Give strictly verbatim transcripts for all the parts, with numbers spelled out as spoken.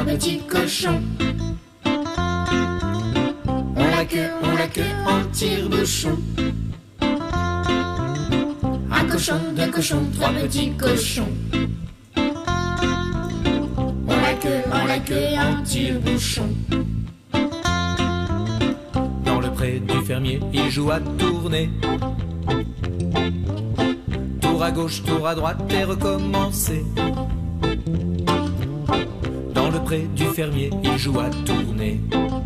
petits cochons. On la queue, on la queue en tire-bouchon. Un cochon, deux cochons, trois petits cochons. On la queue, on la queue en tire-bouchon. Dans le pré du fermier, il joue à tourner. Tour à gauche, tour à droite et recommencer. Dans le pré du fermier, il joue à tourner.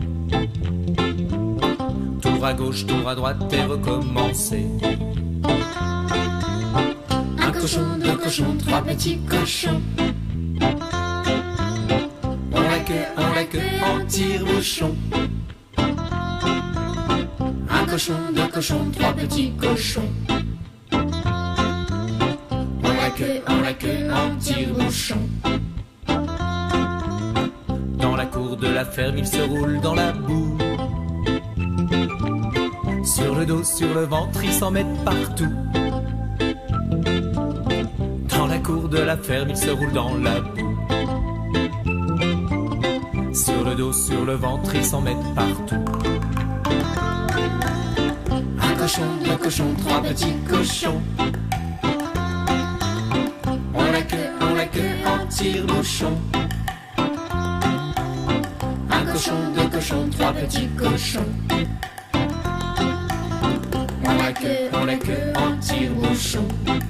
Tour à gauche, tour à droite et recommencer. Un cochon, deux cochons, trois petits cochons. On la queue, on la queue en tire-bouchon. Un cochon, deux cochons, trois petits cochons. On la queue, on la queue en tire-bouchon. Dans la cour de la ferme, il se roule dans la boue. Sur le dos, sur le ventre, ils s'en mettent partout. Dans la cour de la ferme, il se roule dans la boue. Sur le dos, sur le ventre, ils s'en mettent partout. Un cochon, deux cochons, trois petits cochons. On la queue, on la queue en tire-bouchon. Un cochon, deux cochons, trois petits cochons. On la queue, on la queue en tire-bouchon.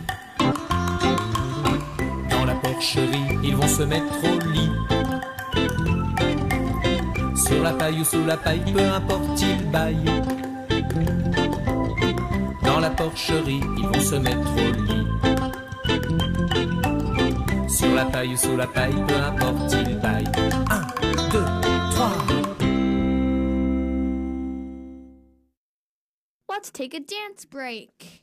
Dans la porcherie, ils vont se mettre au lit. Sur la paille ou sous la paille, peu importe, ils baillent. Dans la porcherie, ils vont se mettre au lit. Sur la paille ou sous la paille, peu importe, ils baillent. Un, deux, trois. Let's take a dance break.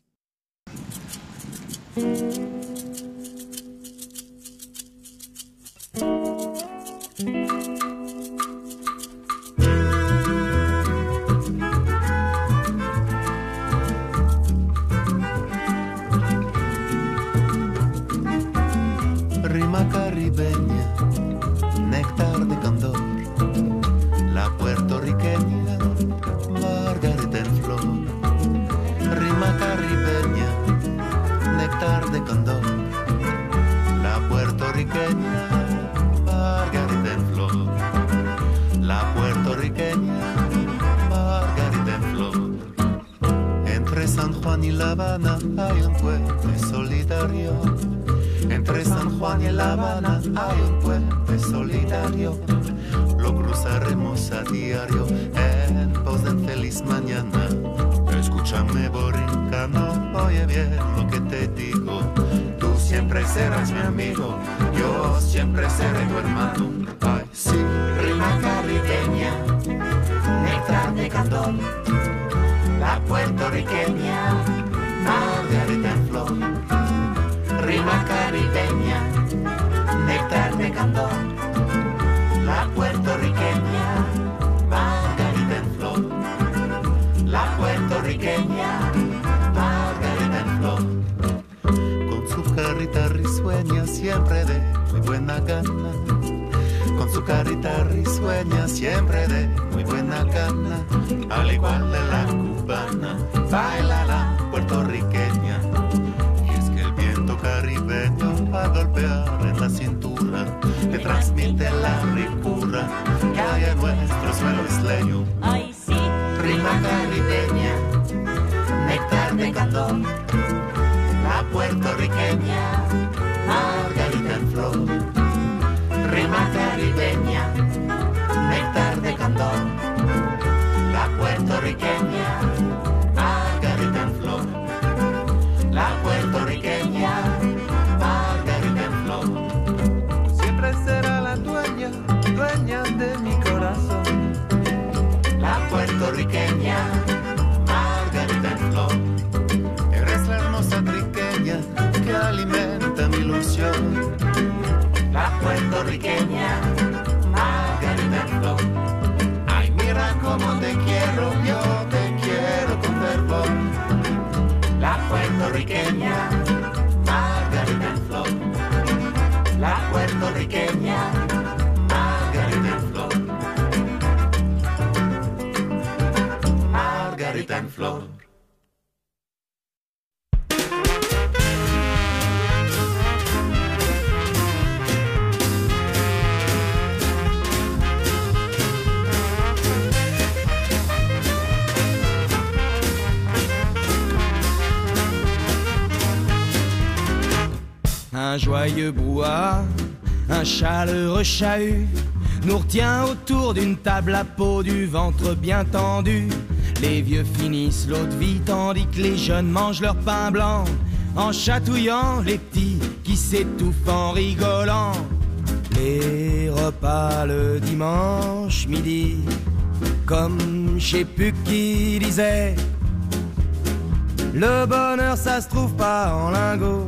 Rima caribeña, néctar de candor, la puertorriqueña, margarita en flor. Rima caribeña, néctar de candor, la puertorriqueña, margarita en flor. La puertorriqueña, margarita en flor. Entre San Juan y La Habana hay un puente solidario. Entre San Juan y La Habana hay un puente solidario. Lo cruzaremos a diario en pos de feliz mañana. Escúchame, borincano, oye bien lo que te digo. Tú siempre serás mi amigo, yo siempre seré tu hermano. Ay, sí. Rima caribeña, néctar de candor, la puertorriqueña, margarita en flor. Rima caribeña, néctar de candor, la puertorriqueña, margarita en flor. La puertorriqueña, margarita en flor. Con su carita risueña siempre de muy buena gana. Con su carita risueña siempre de muy buena gana. Al igual de la cubana, baila la puertorriqueña. Y es que el viento caribeño va a golpear en la cintura, le transmite la ricura que hay en nuestro suelo isleño. Ay, sí. Rima caribeña, néctar de candor, la puertorriqueña, margarita en flor. Rima caribeña, néctar de candor, la puertorriqueña, margarita en flor. La puertorriqueña, margarita en flor. Siempre será la dueña, dueña de mi corazón. La puertorriqueña, margarita en flor. Eres la hermosa triqueña que alimenta mi ilusión. La puertorriqueña, margarita en flor. Ay, mira cómo te quiero, yo te quiero. florita en flor. Un joyeux brouhaha, un chaleureux chahut nous retient autour d'une table à peau, du ventre bien tendu. Les vieux finissent l'eau de vie tandis que les jeunes mangent leur pain blanc, en chatouillant les petits qui s'étouffent en rigolant. Les repas le dimanche midi, comme je sais plus qui disait, le bonheur ça se trouve pas en lingots,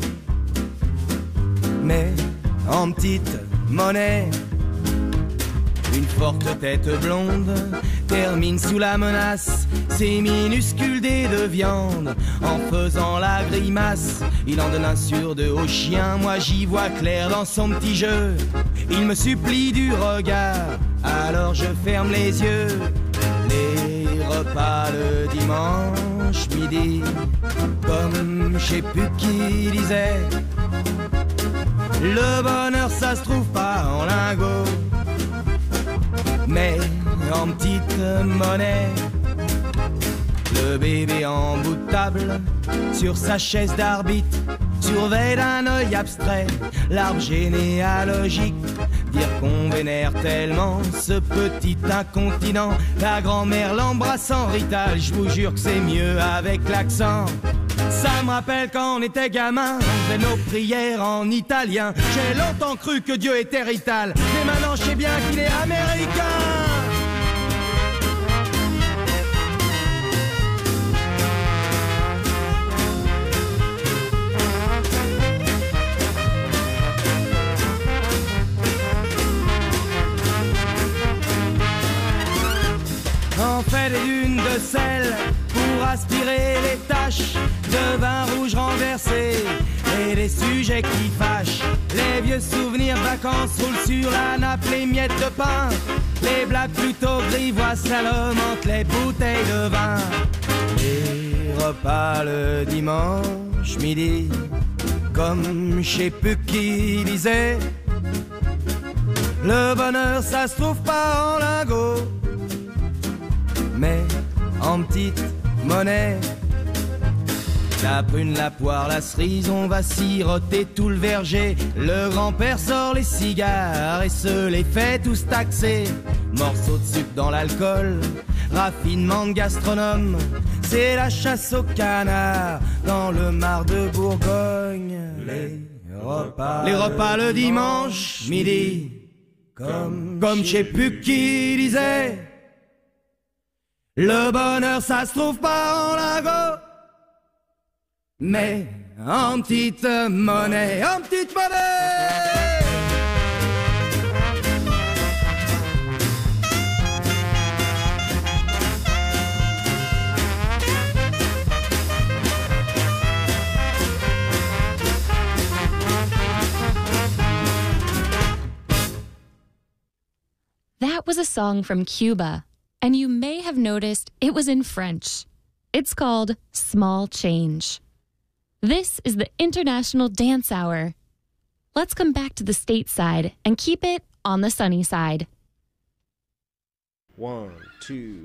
mais en petite monnaie. Une forte tête blonde termine sous la menace ses minuscules dés de viande en faisant la grimace. Il en donne un sur deux au chien, moi j'y vois clair dans son petit jeu. Il me supplie du regard, alors je ferme les yeux. Les repas le dimanche midi, comme je sais plus qui disait, le bonheur ça se trouve pas en lingots, mais en petite monnaie. Le bébé en bout de table, sur sa chaise d'arbitre, surveille d'un œil abstrait l'arbre généalogique. Dire qu'on vénère tellement ce petit incontinent, la grand-mère l'embrasse en rital, je vous jure que c'est mieux avec l'accent. Ça me rappelle quand on était gamin, on faisait nos prières en italien. J'ai longtemps cru que Dieu était rital, mais maintenant je sais bien qu'il est américain. On fait des dunes de sel pour aspirer les taches de vin rouge renversé et les sujets qui fâchent. Les vieux souvenirs de vacances roulent sur la nappe, les miettes de pain, les blagues plutôt grivoises salomon entre les bouteilles de vin. Les repas le dimanche midi, comme je sais plus qui disait, le bonheur ça se trouve pas en lingots, mais en petite monnaie. La prune, la poire, la cerise, on va siroter tout le verger. Le grand-père sort les cigares et se les fait tous taxer. Morceaux de sucre dans l'alcool, raffinement de gastronome, c'est la chasse au canard dans le mar de Bourgogne. Les repas, les repas le dimanche midi, comme, comme je sais plus qui disait, le bonheur ça se trouve pas en lingots, mais en petite monnaie, en petite monnaie. That was a song from Cuba, and you may have noticed it was in French. It's called Small Change. This is the International Dance Hour. Let's come back to the stateside and keep it on the sunny side. One, two...